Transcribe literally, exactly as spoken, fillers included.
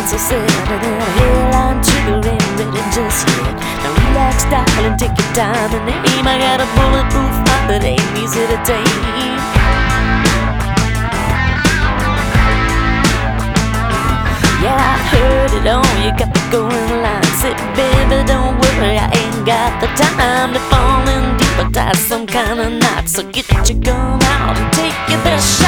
not so sad. And then a hairline trigger ain't ready just yet. Now relax, darling, take your time and aim. I got a bulletproof heart that ain't easy to tame. Yeah, I heard it all, you got me going line. Said, baby, don't worry, I ain't got the time to fall in deep or tie some kind of knot. So get your gun out and take your best shot.